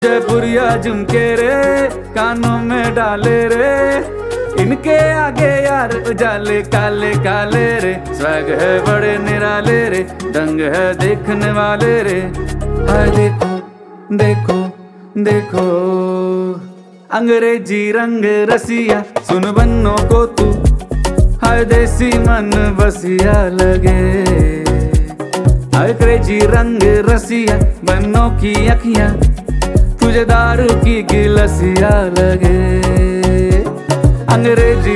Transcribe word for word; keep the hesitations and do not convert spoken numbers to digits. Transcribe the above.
जयपुरिया झुमके रे कानों में डाले रे, इनके आगे यार उजाले काले काले रे। स्वैग है बड़े निराले रे, दंग है देखने वाले रे। हाय देखो देखो देखो अंग्रेजी रंग रसिया, सुन बन्नों को तू हाय देसी मन बसिया लगे। हाय क्रेजी रंग रसिया, बन्नों की अखियां तुझे दारू की गिलसिया लगे। अंग्रेजी